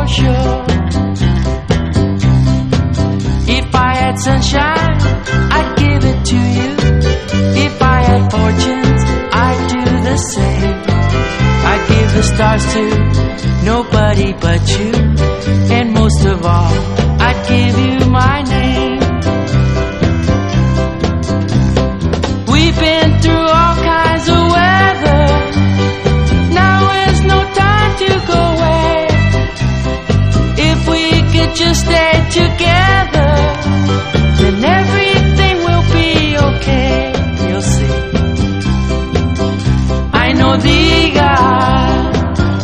sure. If I had sunshine, I'd give it to you. If I had fortunes, I'd do the same. I'd give the stars to nobody but you. And most of all, I'd give you my name.